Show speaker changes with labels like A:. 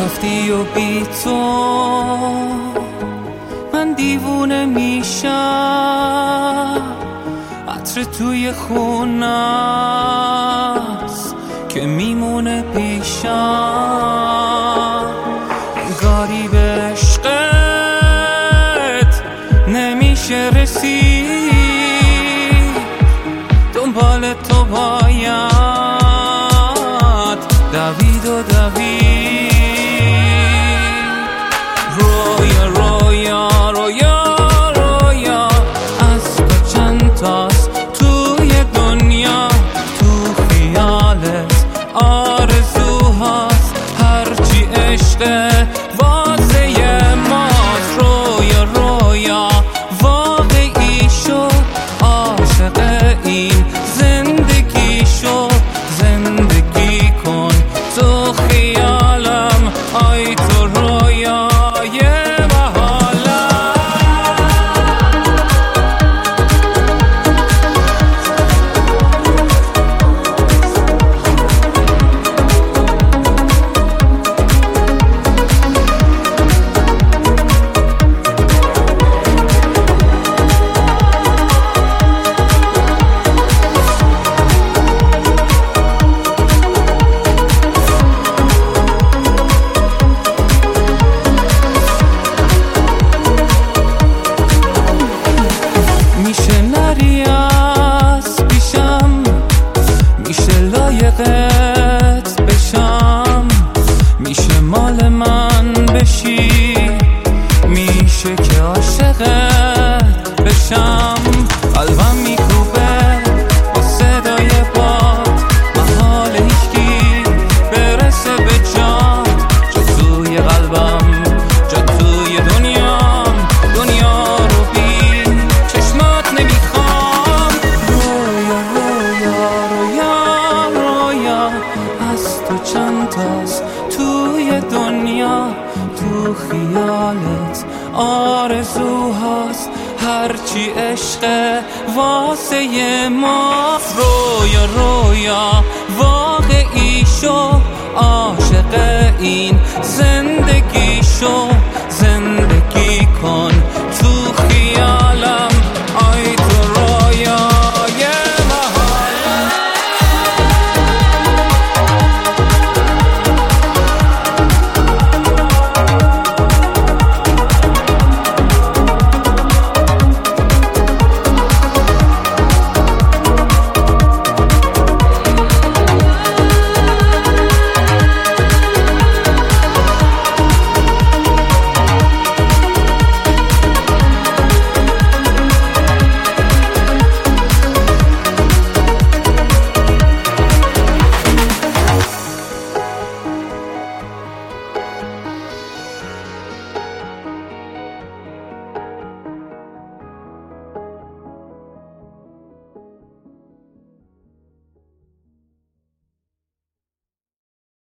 A: رفتی و بی تو من دیوونه میشم. عطر توی خونه است که میمونه پیشم. انگاری به عشقت نمیشه رسید، دنبال تو باید دوید و دوید. رویا رویا رویا رویا از تو چند تاست توی دنیا، تو خیالت آرزوهاست، هرچی عشقه واسه ماست. رویا رویا واقعی شو، عاشق این زندگی شو، زندگی کن تو خیالم، آی تو رویای محالم. میشه نری از پیشم، میشه لایقت بشم، میشه مال من بشی، میشه که عاشقت بشم. قلبم میکوبه با صدای باد، محال هیچکی برسه به جا، جا توی قلبم، جا توی دنیام، دنیا رو بی چشمات نمیخوام. رویا رویا رویا رویا از تو چند تاست توی دنیا، تو خیالت آرزوهاست، هرچی عشق واسه ما. رویا رویا واقعی شو، عاشق این زندگی شو،